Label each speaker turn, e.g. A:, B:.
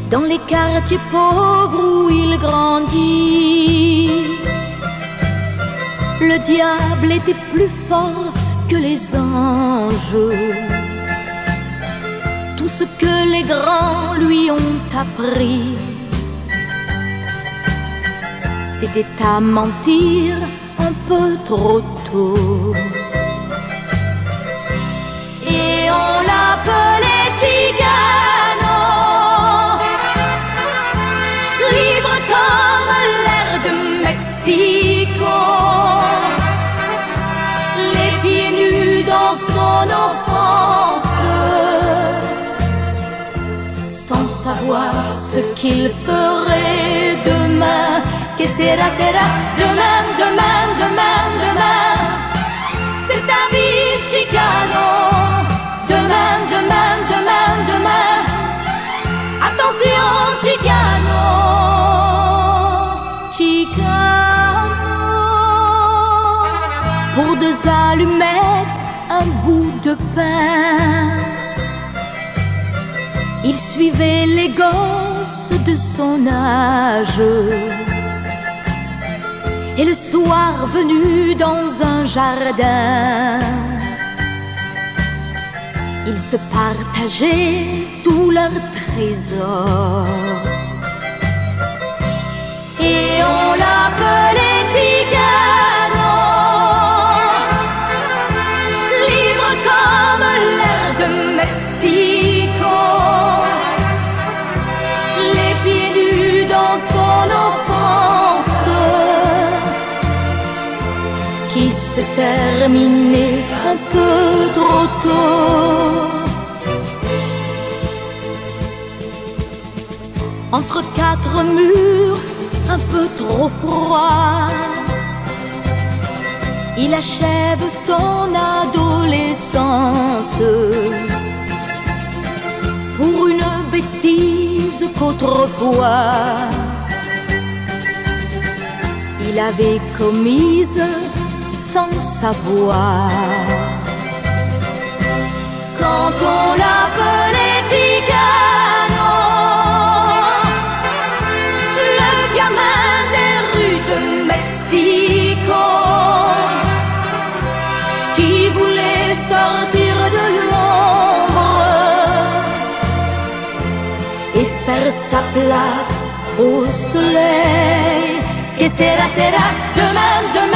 A: dans les quartiers pauvres où il grandit. Le diable était plus fort que les anges. Tout ce que les grands lui ont appris, c'était à mentir un peu trop tôt. Et on l'appelait Chicano, libre comme l'air de Mexico, les pieds nus dans son offense, sans savoir ce qu'il ferait demain. Que sera, sera, demain, demain, demain, demain. C'est ta vie, Chicano. Demain, demain, demain, demain. Attention, Chicano. Chicano. Pour 2 allumettes, un bout de pain, il suivait les gosses de son âge. Et le soir venu dans un jardin, ils se partageaient tous leurs trésors. Et on l'appelait Chicano, libre comme l'air de Mexico, les pieds nus dans son offense, qui se terminait un peu trop tôt. Entre 4 murs un peu trop froids, il achève son adolescence pour une bêtise qu'autrefois il avait commise sans savoir. Quand on l'appelait Chicano, le gamin des rues de Mexico, qui voulait sortir de l'ombre et faire sa place au soleil. Que sera, sera, demain, demain.